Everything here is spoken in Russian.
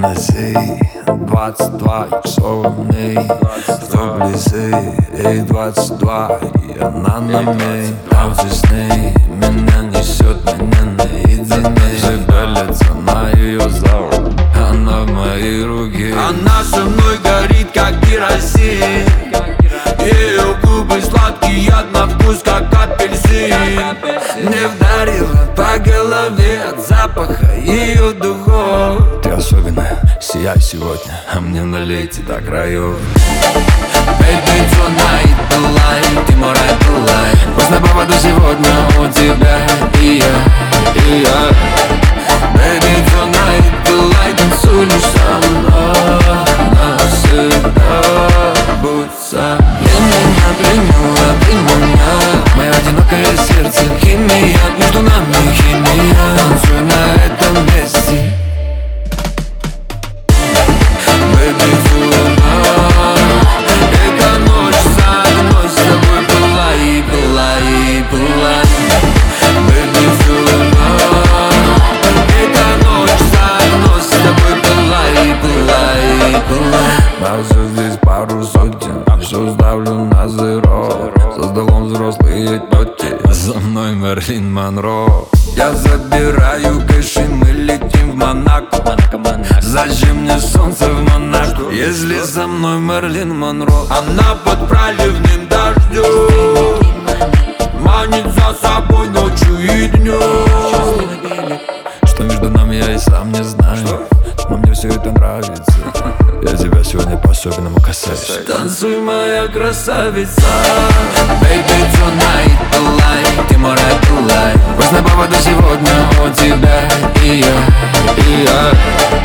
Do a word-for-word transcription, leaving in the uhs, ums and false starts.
носи. Двадцать два иксованный, кто близы, ей двадцать два, и она на мне. Танцы с ней, меня несет, меня наедине. Шевелится на ее зал, она в моей руке. Она со мной горит, как керосин. Ее губы сладкие, на вкус, как апельсин. Не вдарила по голове от запаха ее духов. Ты особенная, сияй сегодня, а мне налейте до краев. Baby, tonight, tonight, ты мой рай, tonight. Пусть на поводу сегодня у тебя и я, и я. Baby, tonight, tonight, танцуй лишь со мной навсегда. Будь со мной. Ты меня приняла, ты меня. Мое одинокое сердце, химия, между нами химия. Танцуй на этом месте. Baby, tonight, эта ночь со мной, с тобой была и была и была. Baby, tonight, эта ночь со мной, с тобой была и была и была. Нас здесь пару сотен, все ставлю на зеро. За столом взрослые тети, за мной Мерлин Монро. Я забираю кэш и мы летим в Монако. Зачем мне солнце в Монако, если за мной Мерлин Монро? Она под проливным дождем манит за собой ночью и днем. Что между нами, я и сам не знаю, но мне все это нравится. Я тебя сегодня по-особенному касаюсь. Танцуй, моя красавица. Baby, tonight, tonight, ты мой рай, tonight. Пусть на поводу сегодня у тебя и я, и я.